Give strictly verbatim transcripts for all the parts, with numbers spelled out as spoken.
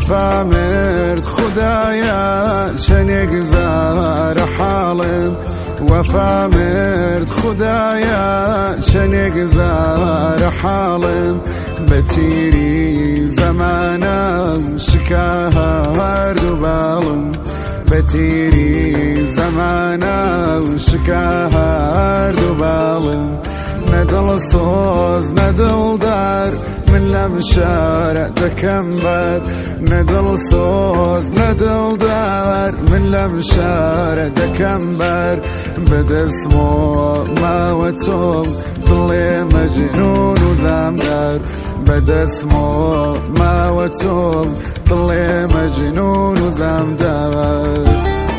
وفا مرد خدايا شنق ذار حالم وفا مرد خدايا شنق ذار حالم بتيري زمانا شكاها بالم بتيري زمانا شكاها بالم ندل صوز ندل دار من لمشارع دكمبر ندل صوز ندل دار من لمشارع دكمبر بدا اسمه ما وتوب ضلي مجنون وذامدار بدا اسمه ما وتوب ضلي مجنون وذامدار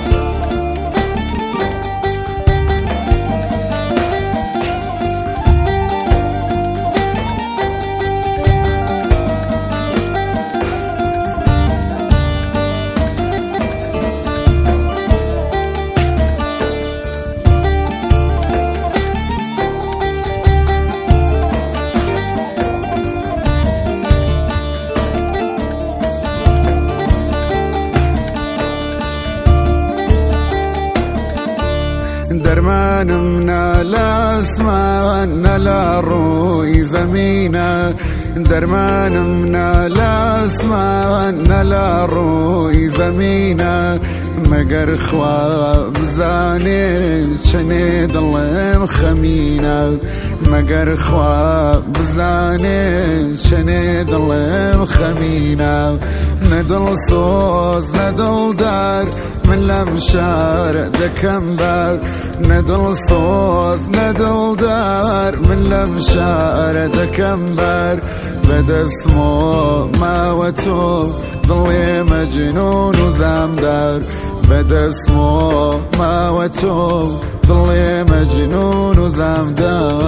درمان منا لا اسمان لا روي زمينا درمان منا لا اسمان لا روي زمينا مقر خواب زاني شنيد الله خمينا مقر خواب زاني شنيد الله خمينا ندل صوز ندل دار من لمشارع دكمبر ندل صوت ندل دار من لمشارع دكمبر بدا اسمه ما وتوب ضلي مجنون وذامدار بدا اسمه ما وتوب ضلي مجنون وذامدار